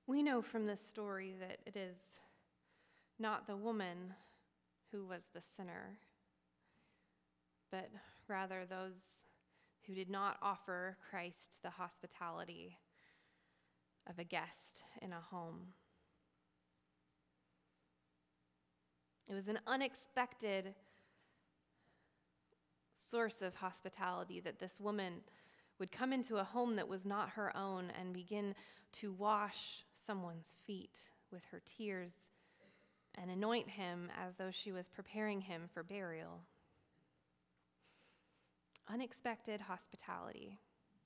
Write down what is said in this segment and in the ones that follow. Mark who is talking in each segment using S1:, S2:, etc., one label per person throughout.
S1: We know from this story that it is not the woman who was the sinner, but rather those who did not offer Christ the hospitality of a guest in a home. It was an unexpected source of hospitality that this woman would come into a home that was not her own and begin to wash someone's feet with her tears and anoint him as though she was preparing him for burial. Unexpected hospitality.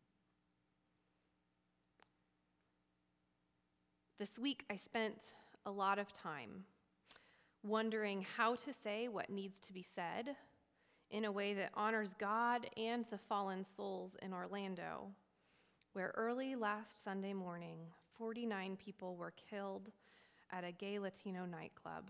S1: This week I spent a lot of time wondering how to say what needs to be said in a way that honors God and the fallen souls in Orlando, where early last Sunday morning, 49 people were killed at a gay Latino nightclub.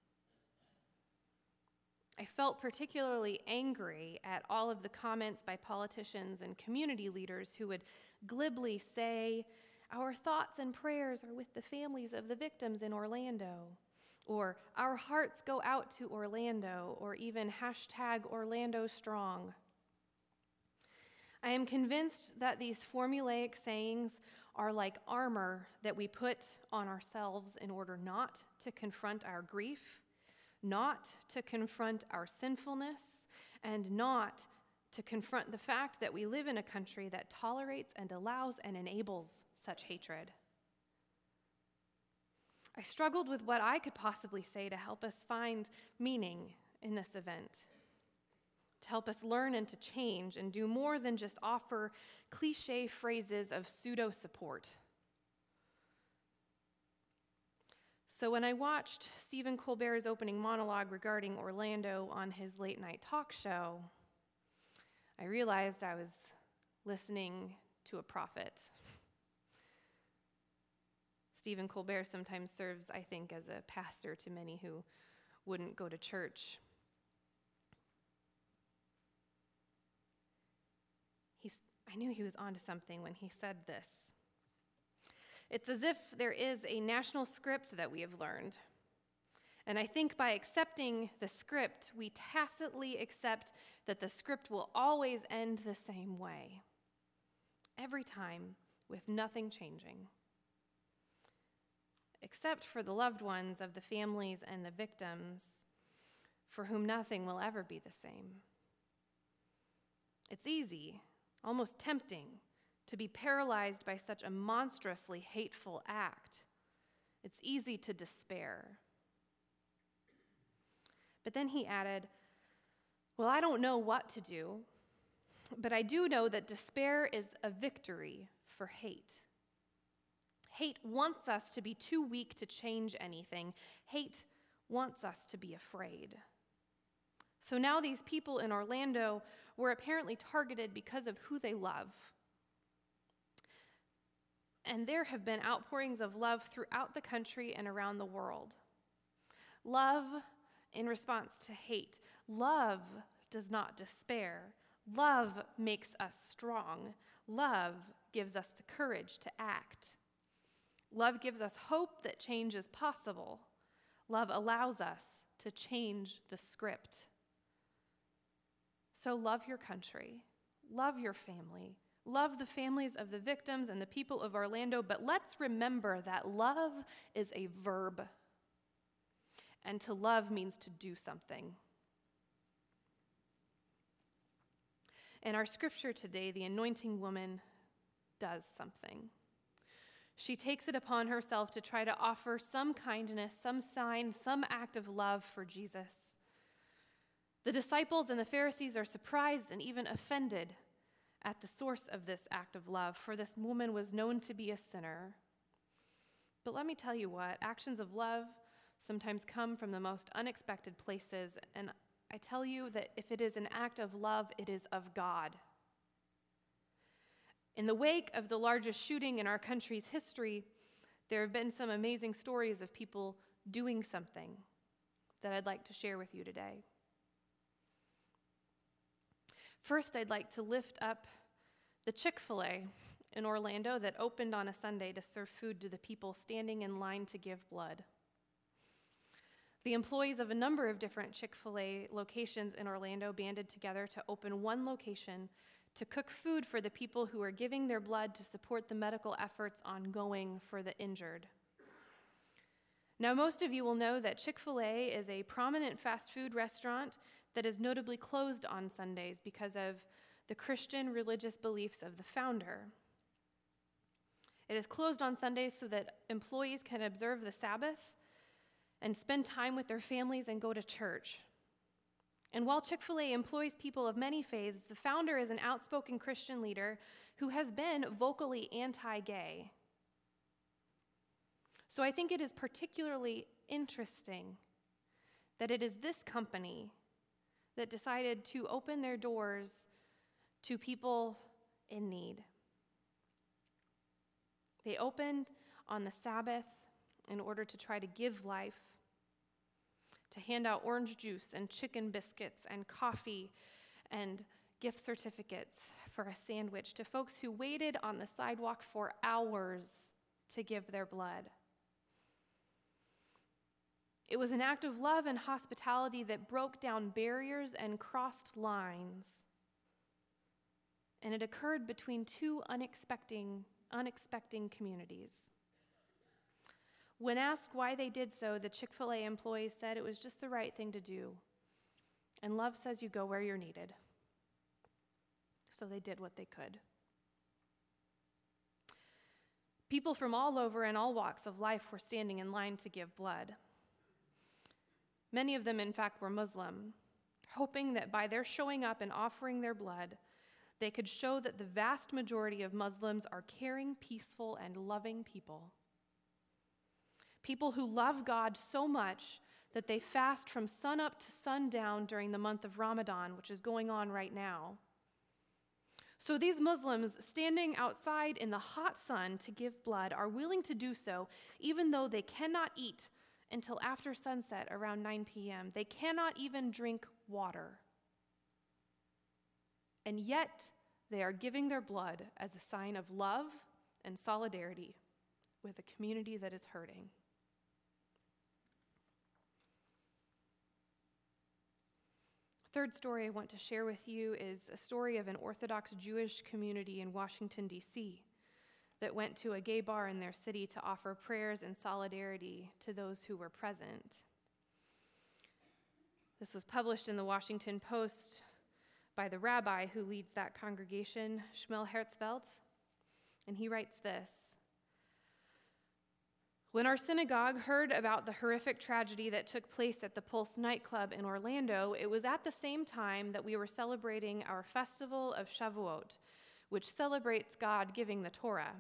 S1: I felt particularly angry at all of the comments by politicians and community leaders who would glibly say, "Our thoughts and prayers are with the families of the victims in Orlando," or "Our hearts go out to Orlando," or even #OrlandoStrong. I am convinced that these formulaic sayings are like armor that we put on ourselves in order not to confront our grief, not to confront our sinfulness, and not to confront the fact that we live in a country that tolerates and allows and enables such hatred. I struggled with what I could possibly say to help us find meaning in this event, to help us learn and to change and do more than just offer cliche phrases of pseudo-support. So when I watched Stephen Colbert's opening monologue regarding Orlando on his late-night talk show, I realized I was listening to a prophet. Stephen Colbert sometimes serves, I think, as a pastor to many who wouldn't go to church. I knew he was onto something when he said this. It's as if there is a national script that we have learned. And I think by accepting the script, we tacitly accept that the script will always end the same way, every time, with nothing changing. Except for the loved ones of the families and the victims, for whom nothing will ever be the same. It's easy, almost tempting, to be paralyzed by such a monstrously hateful act. It's easy to despair. But then he added, "Well, I don't know what to do, but I do know that despair is a victory for hate. Hate wants us to be too weak to change anything. Hate wants us to be afraid." So now these people in Orlando were apparently targeted because of who they love. And there have been outpourings of love throughout the country and around the world. Love in response to hate. Love does not despair. Love makes us strong. Love gives us the courage to act. Love gives us hope that change is possible. Love allows us to change the script. So love your country, love your family, love the families of the victims and the people of Orlando, but let's remember that love is a verb, and to love means to do something. In our scripture today, the anointing woman does something. She takes it upon herself to try to offer some kindness, some sign, some act of love for Jesus. The disciples and the Pharisees are surprised and even offended at the source of this act of love, for this woman was known to be a sinner. But let me tell you what, actions of love sometimes come from the most unexpected places, and I tell you that if it is an act of love, it is of God. In the wake of the largest shooting in our country's history, there have been some amazing stories of people doing something that I'd like to share with you today. First, I'd like to lift up the Chick-fil-A in Orlando that opened on a Sunday to serve food to the people standing in line to give blood. The employees of a number of different Chick-fil-A locations in Orlando banded together to open one location to cook food for the people who are giving their blood to support the medical efforts ongoing for the injured. Now, most of you will know that Chick-fil-A is a prominent fast food restaurant that is notably closed on Sundays because of the Christian religious beliefs of the founder. It is closed on Sundays so that employees can observe the Sabbath and spend time with their families and go to church. And while Chick-fil-A employs people of many faiths, the founder is an outspoken Christian leader who has been vocally anti-gay. So I think it is particularly interesting that it is this company that decided to open their doors to people in need. They opened on the Sabbath in order to try to give life, to hand out orange juice and chicken biscuits and coffee and gift certificates for a sandwich to folks who waited on the sidewalk for hours to give their blood. It was an act of love and hospitality that broke down barriers and crossed lines. And it occurred between two unexpected communities. When asked why they did so, the Chick-fil-A employees said it was just the right thing to do. And love says you go where you're needed. So they did what they could. People from all over and all walks of life were standing in line to give blood. Many of them, in fact, were Muslim, hoping that by their showing up and offering their blood, they could show that the vast majority of Muslims are caring, peaceful, and loving people. People who love God so much that they fast from sunup to sundown during the month of Ramadan, which is going on right now. So these Muslims standing outside in the hot sun to give blood are willing to do so even though they cannot eat until after sunset around 9 p.m. They cannot even drink water. And yet they are giving their blood as a sign of love and solidarity with a community that is hurting. Third story I want to share with you is a story of an Orthodox Jewish community in Washington, D.C. that went to a gay bar in their city to offer prayers and solidarity to those who were present. This was published in the Washington Post by the rabbi who leads that congregation, Shmuel Herzfeld, and he writes this: "When our synagogue heard about the horrific tragedy that took place at the Pulse nightclub in Orlando, it was at the same time that we were celebrating our festival of Shavuot, which celebrates God giving the Torah.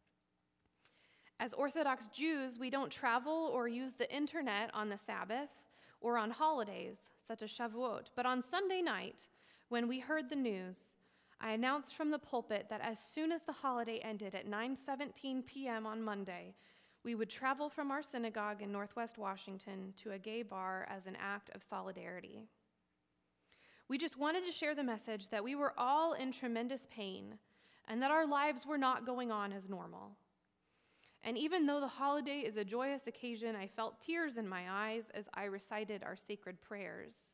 S1: As Orthodox Jews, we don't travel or use the internet on the Sabbath or on holidays, such as Shavuot. But on Sunday night, when we heard the news, I announced from the pulpit that as soon as the holiday ended at 9:17 p.m. on Monday, we would travel from our synagogue in Northwest Washington to a gay bar as an act of solidarity. We just wanted to share the message that we were all in tremendous pain and that our lives were not going on as normal. And even though the holiday is a joyous occasion, I felt tears in my eyes as I recited our sacred prayers.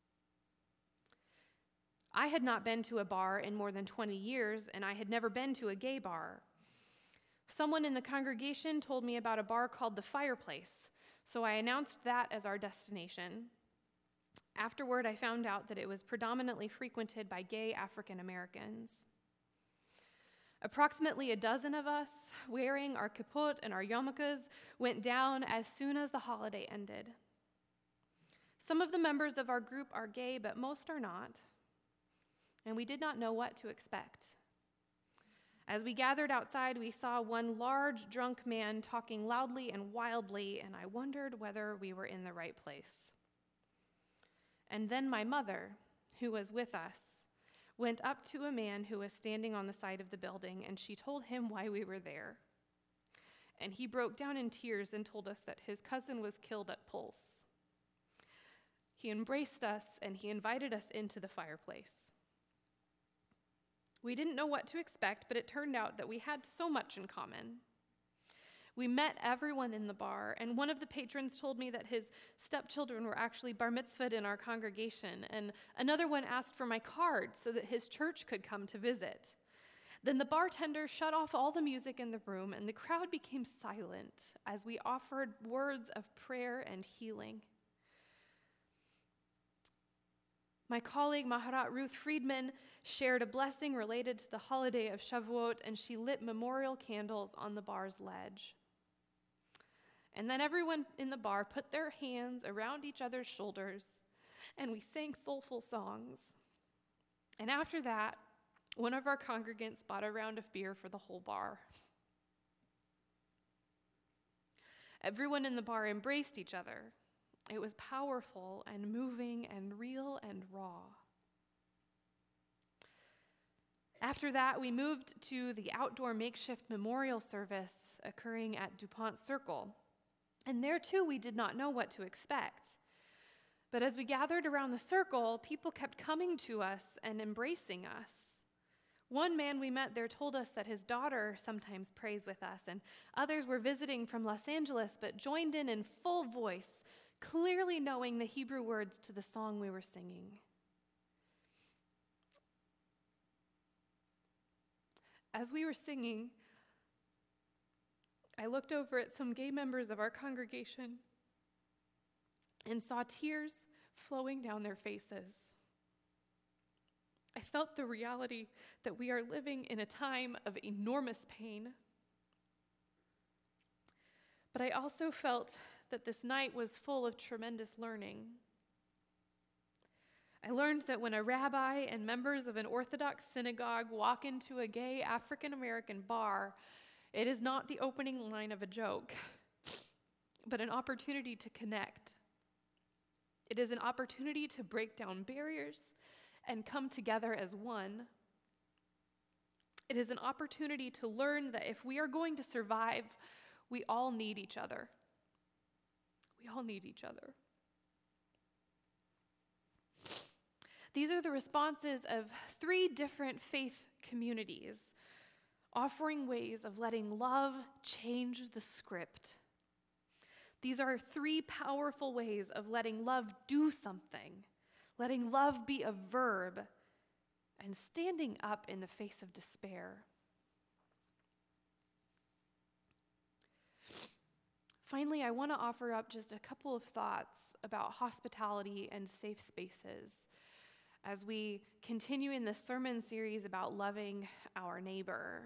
S1: I had not been to a bar in more than 20 years, and I had never been to a gay bar. Someone in the congregation told me about a bar called The Fireplace, so I announced that as our destination. Afterward, I found out that it was predominantly frequented by gay African Americans. Approximately a dozen of us, wearing our kippot and our yarmulkes, went down as soon as the holiday ended. Some of the members of our group are gay, but most are not, and we did not know what to expect. As we gathered outside, we saw one large, drunk man talking loudly and wildly, and I wondered whether we were in the right place. And then my mother, who was with us, went up to a man who was standing on the side of the building, and she told him why we were there. And he broke down in tears and told us that his cousin was killed at Pulse. He embraced us, and he invited us into the fireplace. We didn't know what to expect, but it turned out that we had so much in common. We met everyone in the bar, and one of the patrons told me that his stepchildren were actually bar mitzvahed in our congregation, and another one asked for my card so that his church could come to visit. Then the bartender shut off all the music in the room, and the crowd became silent as we offered words of prayer and healing. My colleague, Maharat Ruth Friedman, shared a blessing related to the holiday of Shavuot, and she lit memorial candles on the bar's ledge. And then everyone in the bar put their hands around each other's shoulders, and we sang soulful songs. And after that, one of our congregants bought a round of beer for the whole bar. Everyone in the bar embraced each other. It was powerful and moving and real and raw. After that, we moved to the outdoor makeshift memorial service occurring at DuPont Circle. And there too, we did not know what to expect. But as we gathered around the circle, people kept coming to us and embracing us. One man we met there told us that his daughter sometimes prays with us, and others were visiting from Los Angeles but joined in full voice, clearly knowing the Hebrew words to the song we were singing. As we were singing, I looked over at some gay members of our congregation and saw tears flowing down their faces. I felt the reality that we are living in a time of enormous pain. But I also felt that this night was full of tremendous learning. I learned that when a rabbi and members of an Orthodox synagogue walk into a gay African American bar, it is not the opening line of a joke, but an opportunity to connect. It is an opportunity to break down barriers and come together as one. It is an opportunity to learn that if we are going to survive, we all need each other. We all need each other. These are the responses of 3 different faith communities, offering ways of letting love change the script. These are 3 powerful ways of letting love do something, letting love be a verb, and standing up in the face of despair. Finally, I want to offer up just a couple of thoughts about hospitality and safe spaces as we continue in this sermon series about loving our neighbor.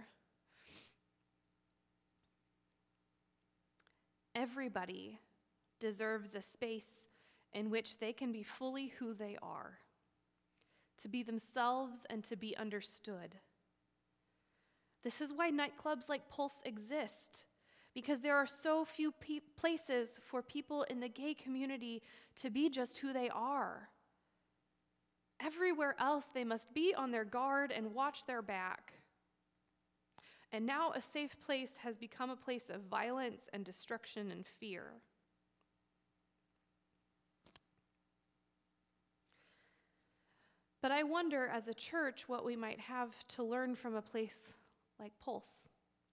S1: Everybody deserves a space in which they can be fully who they are, to be themselves and to be understood. This is why nightclubs like Pulse exist, because there are so few places for people in the gay community to be just who they are. Everywhere else, they must be on their guard and watch their back. And now a safe place has become a place of violence and destruction and fear. But I wonder, as a church, what we might have to learn from a place like Pulse.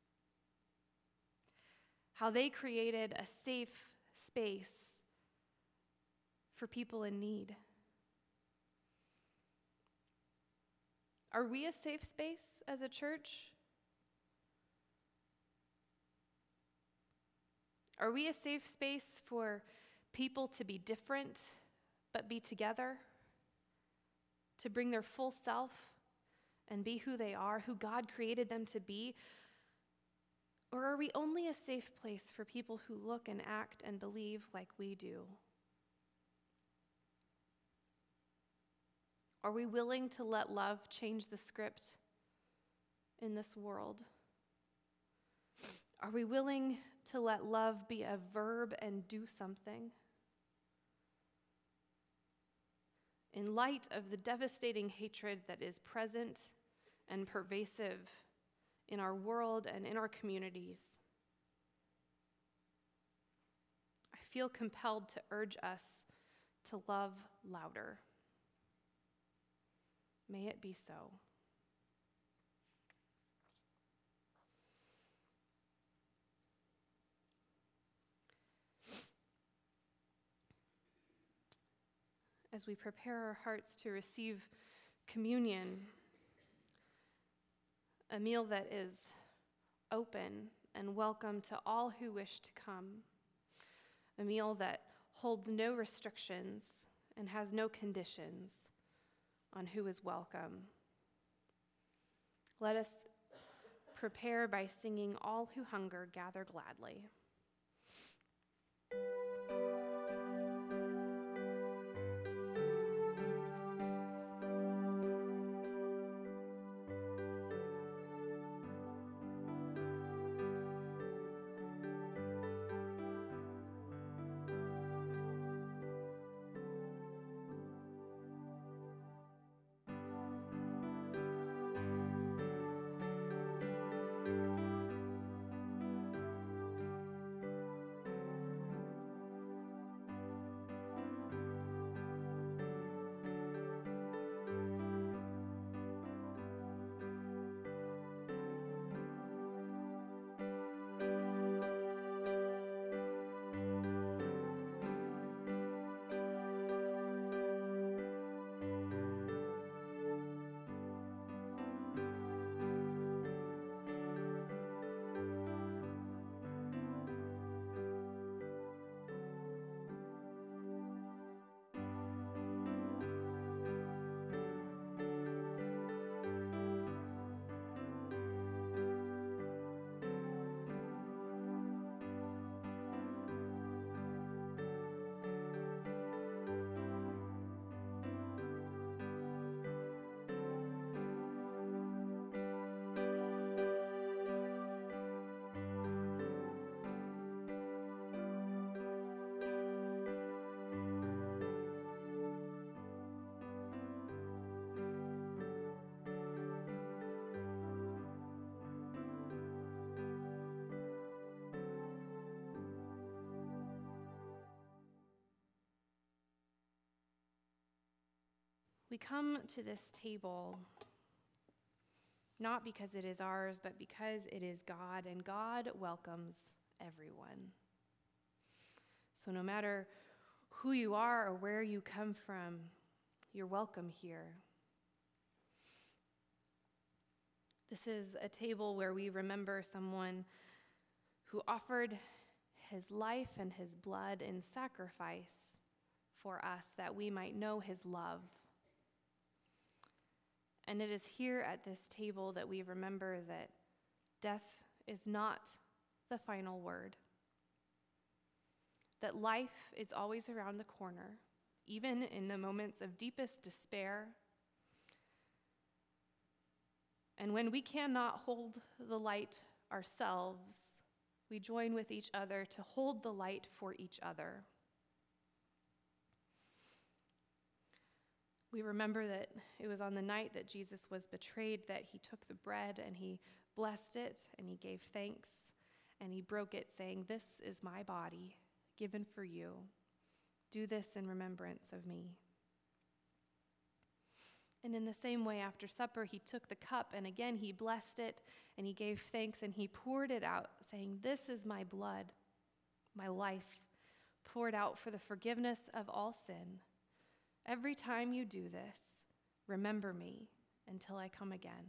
S1: How they created a safe space for people in need. Are we a safe space as a church? Are we a safe space for people to be different but be together? To bring their full self and be who they are, who God created them to be? Or are we only a safe place for people who look and act and believe like we do? Are we willing to let love change the script in this world? Are we willing to let love be a verb and do something? In light of the devastating hatred that is present and pervasive in our world and in our communities, I feel compelled to urge us to love louder. May it be so. as we prepare our hearts to receive communion, a meal that is open and welcome to all who wish to come, a meal that holds no restrictions and has no conditions on who is welcome. Let us prepare by singing "All Who Hunger Gather Gladly." We come to this table not because it is ours, but because it is God, and God welcomes everyone. So no matter who you are or where you come from, you're welcome here. This is a table where we remember someone who offered his life and his blood in sacrifice for us that we might know his love. And it is here at this table that we remember that death is not the final word, that life is always around the corner, even in the moments of deepest despair. And when we cannot hold the light ourselves, we join with each other to hold the light for each other. We remember that it was on the night that Jesus was betrayed that he took the bread and he blessed it and he gave thanks and he broke it, saying, "This is my body given for you. Do this in remembrance of me." And in the same way, after supper, he took the cup and again he blessed it and he gave thanks and he poured it out, saying, "This is my blood, my life, poured out for the forgiveness of all sin. Every time you do this, remember me until I come again."